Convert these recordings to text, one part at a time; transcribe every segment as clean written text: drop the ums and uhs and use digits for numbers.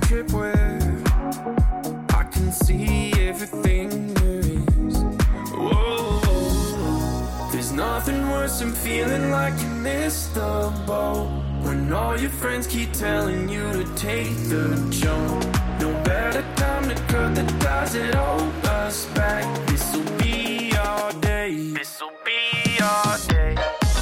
trip where I can see everything there is. Whoa, there's nothing worse than feeling like you missed the boat when all your friends keep telling you to take the jump. No better time to cut the ties that hold us back. This'll be our day. This'll be our day.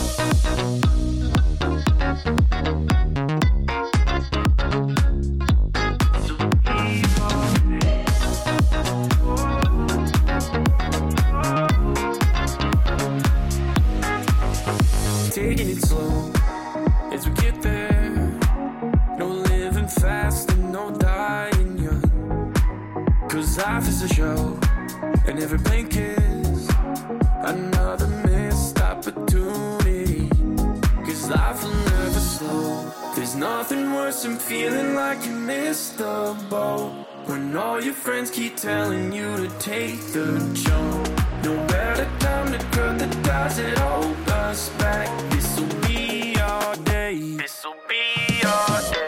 Taking it slow as we get there. No living fast and no dying young. Cause life is a show and every blink is another missed opportunity. Cause life will never slow. There's nothing worse than feeling like you missed the boat when all your friends keep telling you to take the jump. No better time to cut the ties that hold us back. This'll be our day. This'll be our day.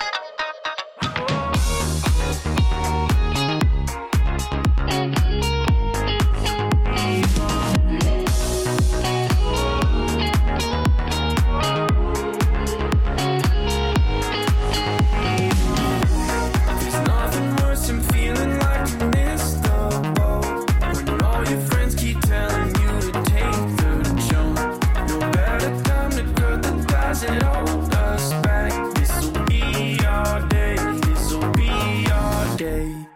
It hold us back. This'll be our day. This'll be our day.